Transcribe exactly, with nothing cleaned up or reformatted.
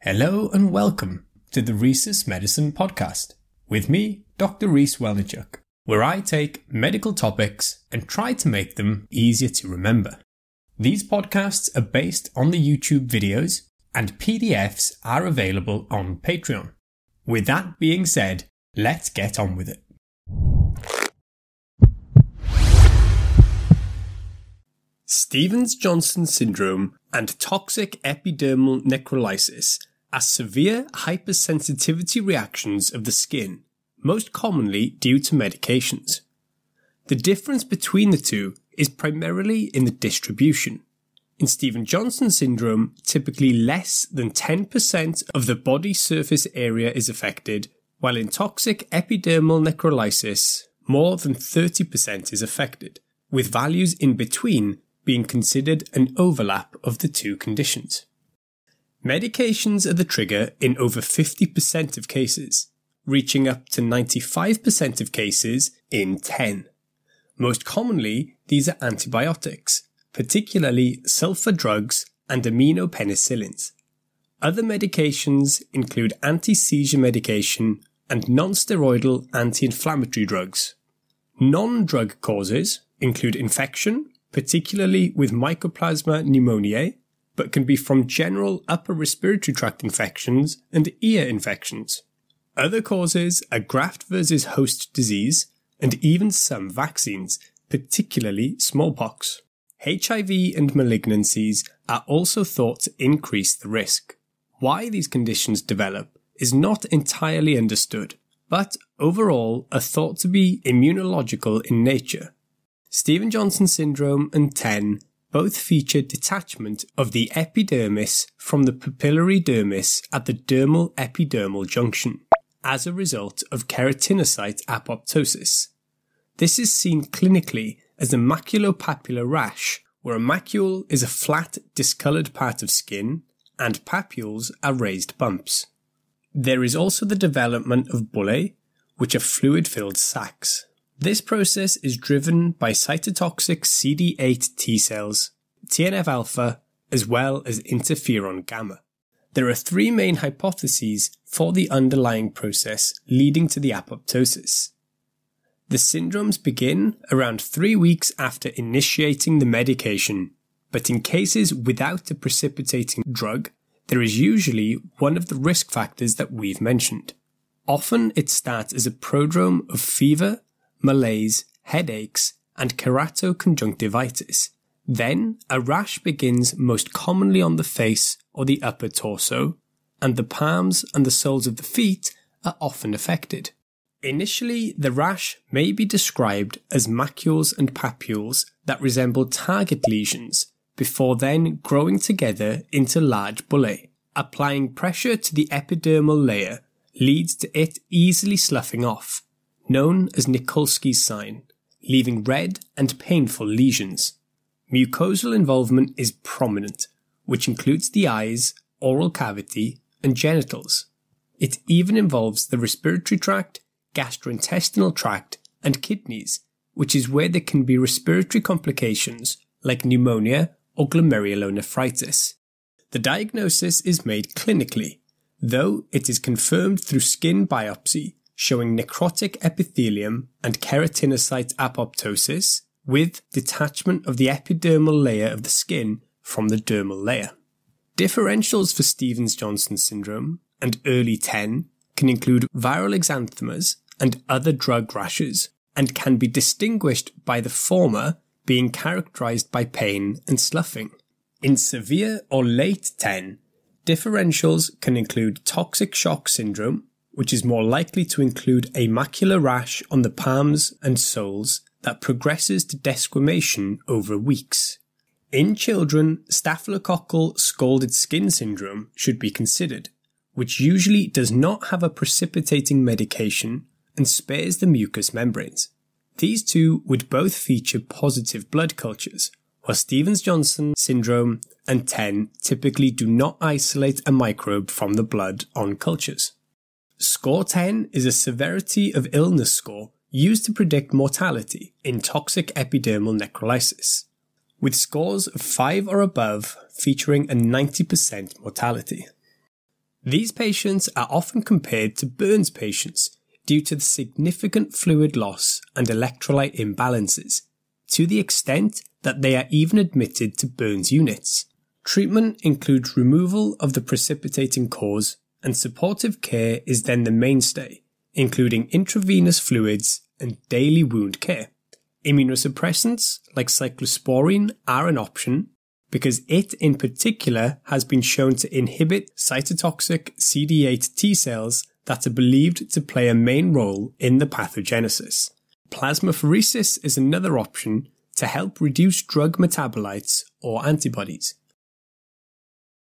Hello and welcome to the Rhesus Medicine Podcast with me, Doctor Rhys Welnichuk, where I take medical topics and try to make them easier to remember. These podcasts are based on the YouTube videos and P D Fs are available on Patreon. With that being said, let's get on with it. Stevens-Johnson syndrome and toxic epidermal necrolysis are severe hypersensitivity reactions of the skin, most commonly due to medications. The difference between the two is primarily in the distribution. In Stevens-Johnson syndrome, typically less than ten percent of the body surface area is affected, while in toxic epidermal necrolysis, more than thirty percent is affected, with values in between being considered an overlap of the two conditions. Medications are the trigger in over fifty percent of cases, reaching up to ninety-five percent of cases in ten. Most commonly, these are antibiotics, particularly sulfur drugs and aminopenicillins. Other medications include anti-seizure medication and non-steroidal anti-inflammatory drugs. Non-drug causes include infection, particularly with Mycoplasma pneumoniae, but can be from general upper respiratory tract infections and ear infections. Other causes are graft versus host disease and even some vaccines, particularly smallpox. H I V and malignancies are also thought to increase the risk. Why these conditions develop is not entirely understood, but overall are thought to be immunological in nature. Stevens-Johnson syndrome and T E N both feature detachment of the epidermis from the papillary dermis at the dermal epidermal junction as a result of keratinocyte apoptosis. This is seen clinically as a maculopapular rash, where a macule is a flat, discoloured part of skin and papules are raised bumps. There is also the development of bullae, which are fluid-filled sacs. This process is driven by cytotoxic C D eight T cells, T N F alpha, as well as interferon gamma. There are three main hypotheses for the underlying process leading to the apoptosis. The syndromes begin around three weeks after initiating the medication, but in cases without a precipitating drug, there is usually one of the risk factors that we've mentioned. Often it starts as a prodrome of fever, malaise, headaches, and keratoconjunctivitis. Then, a rash begins most commonly on the face or the upper torso, and the palms and the soles of the feet are often affected. Initially, the rash may be described as macules and papules that resemble target lesions, before then growing together into large bullae. Applying pressure to the epidermal layer leads to it easily sloughing off, known as Nikolsky's sign, leaving red and painful lesions. Mucosal involvement is prominent, which includes the eyes, oral cavity, and genitals. It even involves the respiratory tract, gastrointestinal tract, and kidneys, which is where there can be respiratory complications like pneumonia or glomerulonephritis. The diagnosis is made clinically, though it is confirmed through skin biopsy showing necrotic epithelium and keratinocyte apoptosis with detachment of the epidermal layer of the skin from the dermal layer. Differentials for Stevens-Johnson syndrome and early T E N can include viral exanthemas and other drug rashes, and can be distinguished by the former being characterized by pain and sloughing. In severe or late T E N, differentials can include toxic shock syndrome, which is more likely to include a macular rash on the palms and soles that progresses to desquamation over weeks. In children, staphylococcal scalded skin syndrome should be considered, which usually does not have a precipitating medication and spares the mucous membranes. These two would both feature positive blood cultures, while Stevens-Johnson syndrome and T E N typically do not isolate a microbe from the blood on cultures. Score ten is a severity of illness score used to predict mortality in toxic epidermal necrolysis, with scores of five or above featuring a ninety percent mortality. These patients are often compared to burns patients due to the significant fluid loss and electrolyte imbalances, to the extent that they are even admitted to burns units. Treatment includes removal of the precipitating cause, and supportive care is then the mainstay, including intravenous fluids and daily wound care. Immunosuppressants like cyclosporine are an option because it in particular has been shown to inhibit cytotoxic C D eight T cells that are believed to play a main role in the pathogenesis. Plasmapheresis is another option to help reduce drug metabolites or antibodies.